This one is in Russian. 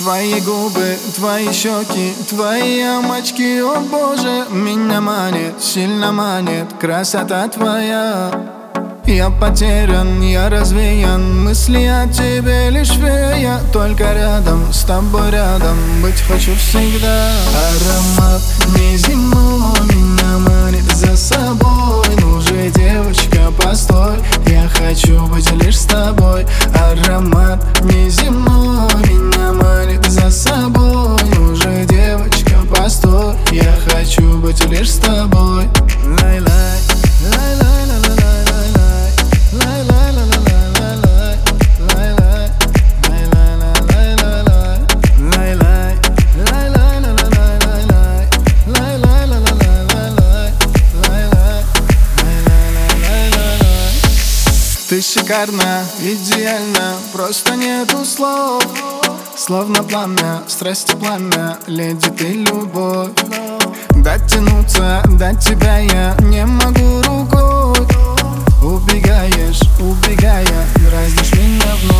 Твои губы, твои щеки, твои ямочки, о боже, меня манит, сильно манит красота твоя. Я потерян, я развеян, мысли о тебе лишь фея. Только рядом, с тобой рядом, быть хочу всегда. Аромат неземной меня манит за собой. Ну же, девочка, постой, я хочу быть лишь с тобой. Аромат неземной меня манит за собой. Ну же, девочка, постой, я хочу быть лишь с тобой. Лай-лай, лай-лай, ты шикарна, идеальна, просто нету слов. Словно пламя, страсти пламя, леди ты любовь. Дотянуться до тебя я не могу рукой. Убегаешь, убегая, дразнишь меня вновь.